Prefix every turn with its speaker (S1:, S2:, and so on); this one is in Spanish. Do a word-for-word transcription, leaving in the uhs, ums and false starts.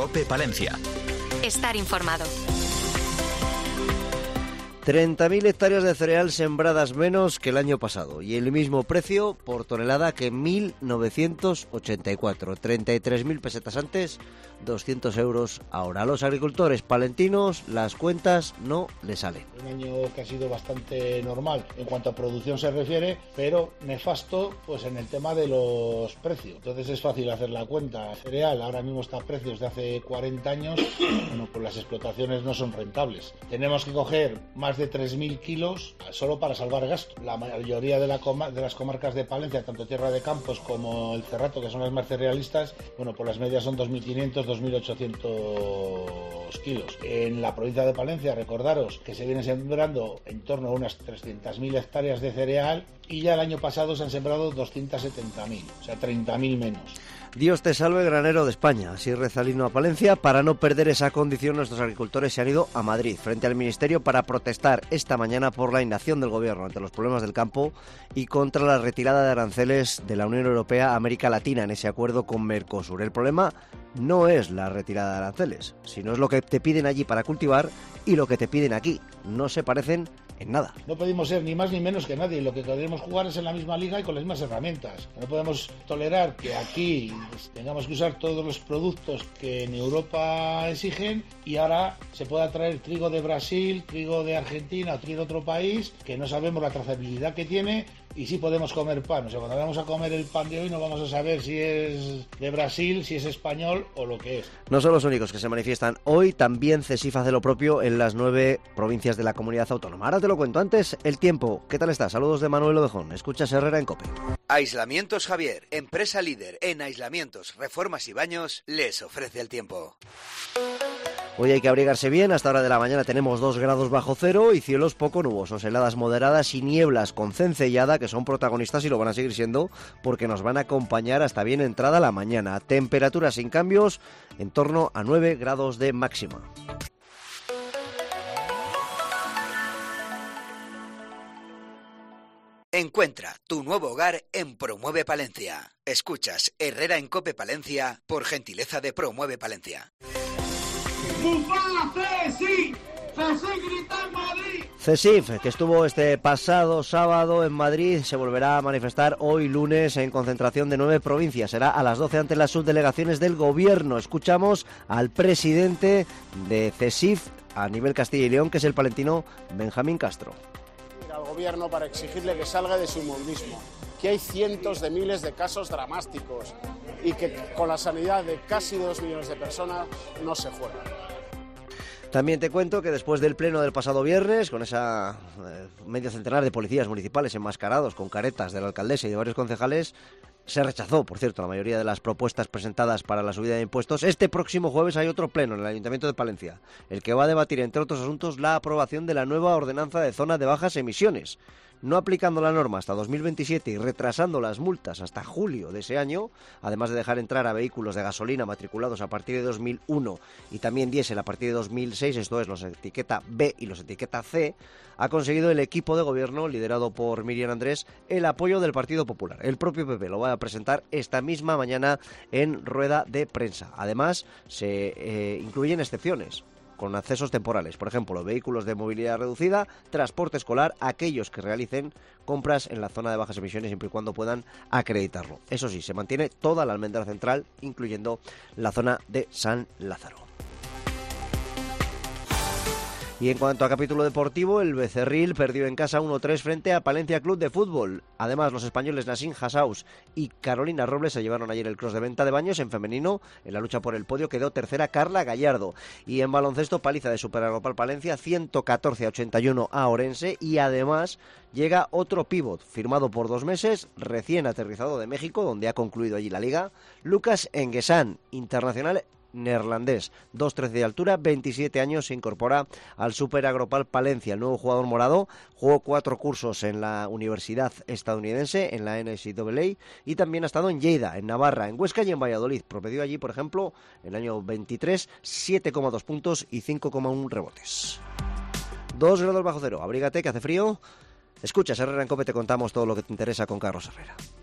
S1: COPE Palencia.
S2: Estar informado.
S3: treinta mil hectáreas de cereal sembradas menos que el año pasado y el mismo precio por tonelada que en mil novecientos ochenta y cuatro. treinta y tres mil pesetas antes, doscientos euros ahora. A los agricultores palentinos las cuentas no les salen.
S4: Un año que ha sido bastante normal en cuanto a producción se refiere, pero nefasto pues en el tema de los precios. Entonces es fácil hacer la cuenta. El cereal ahora mismo está a precios de hace cuarenta años, bueno, pues las explotaciones no son rentables. Tenemos que coger más de tres mil kilos solo para salvar gasto. La mayoría de, la coma, de las comarcas de Palencia, tanto Tierra de Campos como el Cerrato, que son las más cerealistas, bueno, pues las medias son dos mil quinientos, dos mil ochocientos kilos. En la provincia de Palencia, recordaros que se viene sembrando en torno a unas trescientas mil hectáreas de cereal y ya el año pasado se han sembrado doscientas setenta mil, o sea, treinta mil menos.
S3: Dios te salve, granero de España. Así reza el himno a Palencia. Para no perder esa condición, nuestros agricultores se han ido a Madrid, frente al Ministerio, para protestar esta mañana por la inacción del Gobierno ante los problemas del campo y contra la retirada de aranceles de la Unión Europea a América Latina en ese acuerdo con Mercosur. El problema no es la retirada de aranceles, sino es lo que te piden allí para cultivar y lo que te piden aquí. No se parecen en nada.
S4: No podemos ser ni más ni menos que nadie. Lo que queremos jugar es en la misma liga y con las mismas herramientas. No podemos tolerar que aquí tengamos que usar todos los productos que en Europa exigen y ahora se pueda traer trigo de Brasil, trigo de Argentina, trigo de otro país, que no sabemos la trazabilidad que tiene y sí podemos comer pan. O sea, cuando vamos a comer el pan de hoy no vamos a saber si es de Brasil, si es español o lo que es.
S3: No son los únicos que se manifiestan hoy. También CESIF hace lo propio en las nueve provincias de la comunidad autónoma. Ahora te lo cuento. Antes, el tiempo. ¿Qué tal está? Saludos de Manuel Ovejón. Escuchas Herrera en COPE.
S5: Aislamientos Javier, empresa líder en aislamientos, reformas y baños, les ofrece el tiempo.
S3: Hoy hay que abrigarse bien. Hasta hora de la mañana tenemos dos grados bajo cero y cielos poco nubosos, heladas moderadas y nieblas con cencellada que son protagonistas y lo van a seguir siendo porque nos van a acompañar hasta bien entrada la mañana. Temperaturas sin cambios en torno a nueve grados de máxima.
S5: Encuentra tu nuevo hogar en Promueve Palencia. Escuchas Herrera en COPE Palencia por gentileza de Promueve Palencia.
S6: ¡Bufala CESIF! ¡CESIF grita en Madrid!
S3: CESIF, que estuvo este pasado sábado en Madrid, se volverá a manifestar hoy lunes en concentración de nueve provincias. Será a las doce ante las subdelegaciones del Gobierno. Escuchamos al presidente de CESIF a nivel Castilla y León, que es el palentino Benjamín Castro.
S7: Al Gobierno para exigirle que salga de su inmundismo, que hay cientos de miles de casos dramáticos y que con la sanidad de casi dos millones de personas no se juega.
S3: También te cuento que después del pleno del pasado viernes, con esa eh, medio centenar de policías municipales enmascarados con caretas de la alcaldesa y de varios concejales, se rechazó, por cierto, la mayoría de las propuestas presentadas para la subida de impuestos. Este próximo jueves hay otro pleno en el Ayuntamiento de Palencia, el que va a debatir, entre otros asuntos, la aprobación de la nueva ordenanza de zona de bajas emisiones. No aplicando la norma hasta dos mil veintisiete y retrasando las multas hasta julio de ese año, además de dejar entrar a vehículos de gasolina matriculados a partir de dos mil uno y también diésel a partir de dos mil seis, esto es, los etiqueta B y los etiqueta C, ha conseguido el equipo de gobierno, liderado por Miriam Andrés, el apoyo del Partido Popular. El propio P P lo va a presentar esta misma mañana en rueda de prensa. Además, se eh, incluyen excepciones con accesos temporales, por ejemplo, vehículos de movilidad reducida, transporte escolar, aquellos que realicen compras en la zona de bajas emisiones siempre y cuando puedan acreditarlo. Eso sí, se mantiene toda la almendra central, incluyendo la zona de San Lázaro. Y en cuanto a capítulo deportivo, el Becerril perdió en casa uno tres frente a Palencia Club de Fútbol. Además, los españoles Nassim Hassaus y Carolina Robles se llevaron ayer el cross de venta de baños en femenino. En la lucha por el podio quedó tercera Carla Gallardo. Y en baloncesto, paliza de Superaglobal Palencia, ciento catorce a ochenta y uno a Orense. Y además llega otro pívot, firmado por dos meses, recién aterrizado de México, donde ha concluido allí la liga, Lucas Enguesán, internacional neerlandés, dos trece de altura, veintisiete años, se incorpora al Superaglobal Palencia. El nuevo jugador morado jugó cuatro cursos en la universidad estadounidense, en la N C A A, y también ha estado en Lleida, en Navarra, en Huesca y en Valladolid. Promedió allí, por ejemplo, en el año veintitrés, siete coma dos puntos y cinco coma uno rebotes. dos grados bajo cero, abrígate que hace frío. Escuchas Herrera en COPE, te contamos todo lo que te interesa con Carlos Herrera.